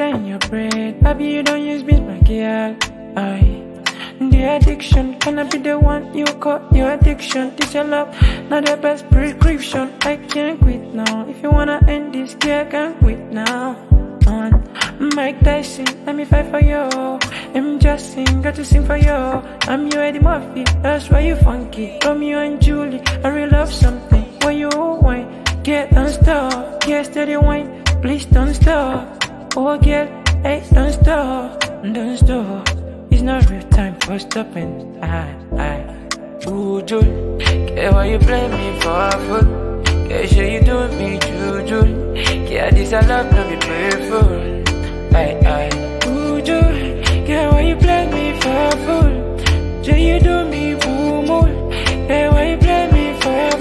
in your bread. Baby, you don't use me, my girl. Aye. The addiction, can I be the one you call your addiction? This your love, not the best prescription. I can't quit now. If you wanna end this, girl, I can't quit now. Mike Tyson, let me fight for you. I'm Justin, got to sing for you. I'm you, Eddie Murphy, that's why you funky. Romeo and Julie, I really love something. When you wine, get unstuck. Get steady wine, please don't stop. Oh girl, hey, don't stop, don't stop. It's not real time for stopping. Ooh, Julie, care why you blame me for a fool? Care sure you do me, Julie. Care this I love, no be playful. Ooh, Julie, care why you blame me for a fool? Sure you do me, boo moo. Care why you blame me for a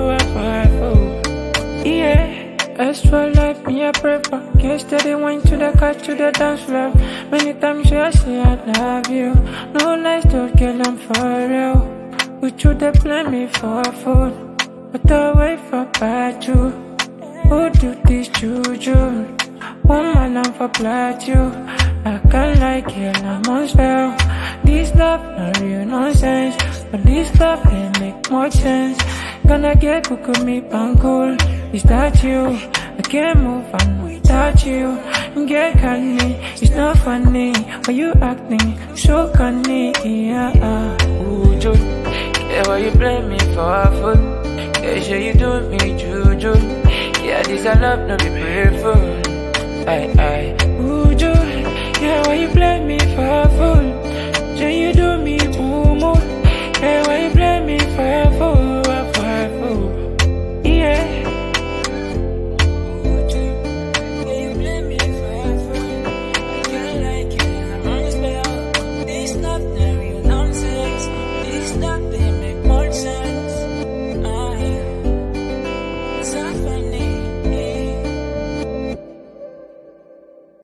fool? Yeah. As for life, me a pray for. Get steady, wine to the cut, to the dance floor. Many times you say I love you. No lies, don't girl, I'm for real. With you, they blame me for a fool. But I wait for bad you. Who do this juju? Woman, I'm for blood you. I can't like it, I'm on spell. This love, not real nonsense. But this love can make more sense. Gonna get cook me cool. Is that you? I can't move on without you. Get canny, it's not funny. Why you acting so canny? Ooh, Joe, yeah, why you blame me for a fool? Yeah, sure you do me, juju. Yeah, this I love, no be grateful. Ooh, Joe, yeah, why you blame me for a